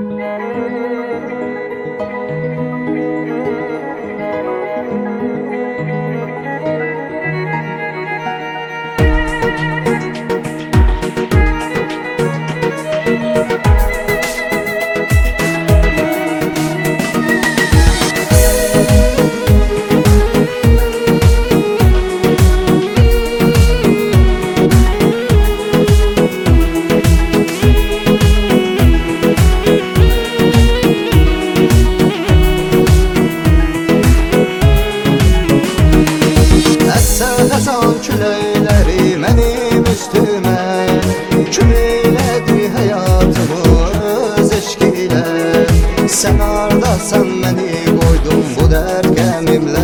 Həsən küləkləri mənim üstümə, kül elədi həyatımı öz eşq ilə. Sən hardasan məni qoydun bu dərd qəmimlə,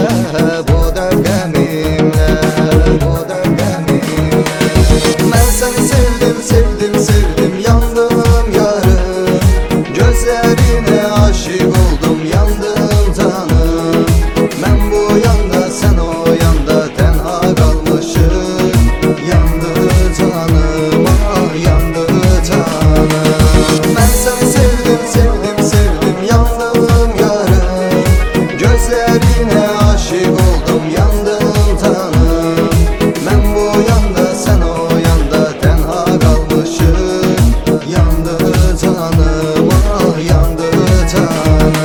bu dərd qəmimlə, bu dərd qəmimlə. Mən səni sevdim, sevdim, sevdim, yandım yarım, gözlərinə aşiq oldum, yandım canım. Mən bu yanda, sən o yanda, tənha qalmışıq, yandı canım, ah, yandı canım. Mən səni sevdim, sevdim, sevdim, yandım yarım, gözlərinə aşiq oldum, yandım canım. Mən bu yanda, sən o yanda, tənha qalmışıq, yandı canım, ah, yandı canım.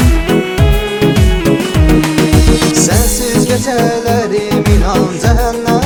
Gecələrim inan cəhənnəm